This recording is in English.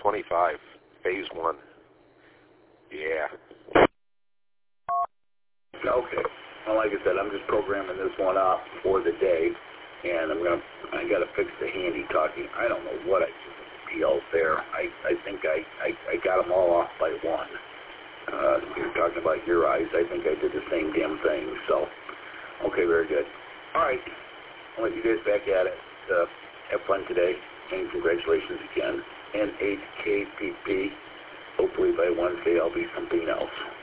25, phase 1. Yeah. Okay. Well, like I said, I'm just programming this one up for the day, and I got to fix the handy talkie. I don't know what I PL'd there. I think I got them all off by 1. You're talking about your eyes. I think I did the same damn thing. So, okay, very good. All right. I'll let you guys back at it. Have fun today, and congratulations again. NHKPP. Hopefully by Wednesday I'll be something else.